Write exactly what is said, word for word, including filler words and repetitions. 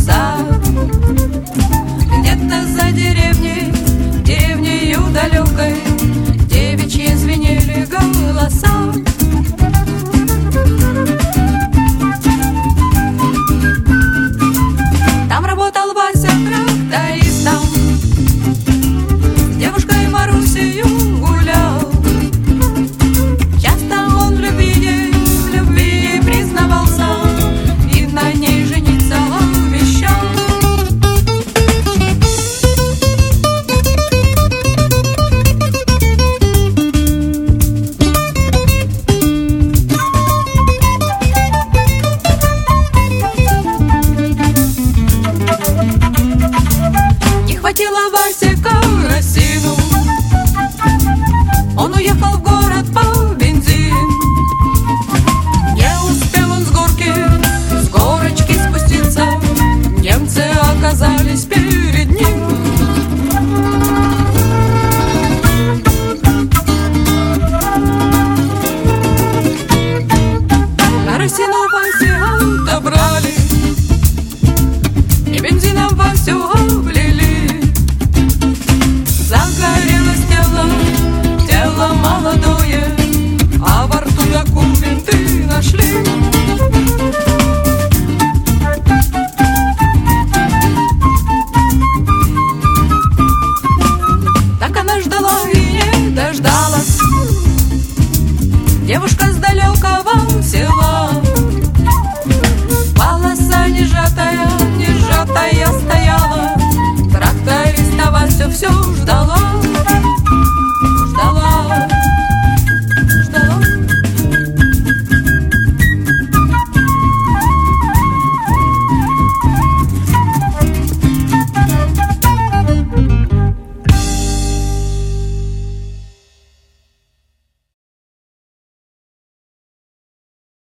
голоса. Где-то за деревней, деревнею далекой, девичьи звенели голоса. Там работал Вася трактористом, с девушкой Марусею гулял. Часто он в любви ей, в любви ей признавался и на ней жениться обещал. Не хватило Васе керосину, он уехал в город по бензин. Не успел он с горки, с горочки спуститься, немцы оказались перед ним. Керосину Васе отобрали и бензином Васю облили. Загорелось тело, тело молодое, а во рту документы нашли. Так она ждала и не дождалась, девушка с далекого села. Полоса нежатая, нежатая стояла, тракториста Вася все ждала.